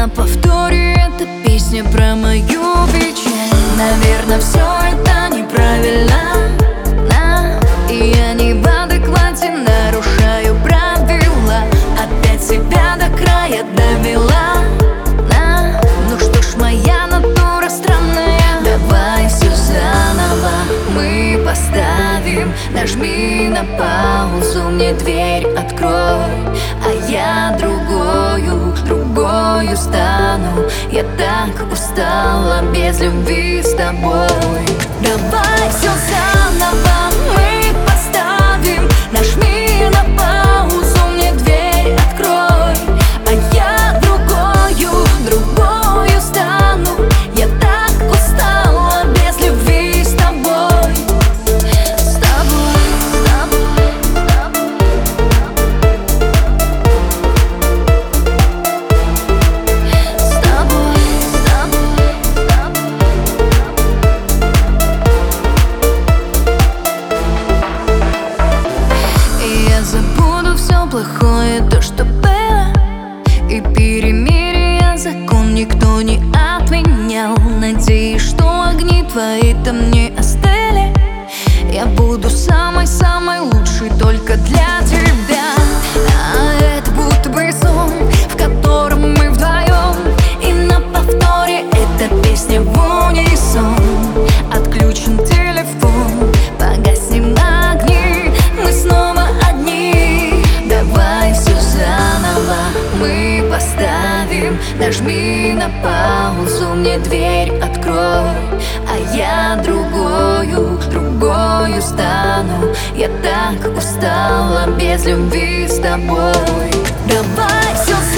на повторе эта песня про мою печаль. Наверное, все это неправильно, и я не в адеквате, нарушаю правила. Опять себя до края довела. Ну что ж, моя натура странная. Давай все заново мы поставим. Нажми на паузу, мне дверь открой, а я другою стану. Я так устала без любви с тобой. Давай все заново мы поставим. Нажми на паузу, мне дверь открой, а я другою стану. Я так устала без любви с тобой. С тобой, с тобой, с тобой. Забуду все плохое, то, что было, и перемирие закон никто не отменял. Надеюсь, что огни твои там не остыли. Я буду самой-самой лучшей только для тебя. А это будто бы сон, в котором мы вдвоем, и на повторе эта песня в унисон. Отключен телефон, погаснем огни, мы снова одни. Давай все заново мы поставим. Нажми на паузу, мне дверь открой, а я другою стану. Я так устала без любви с тобой. Давай все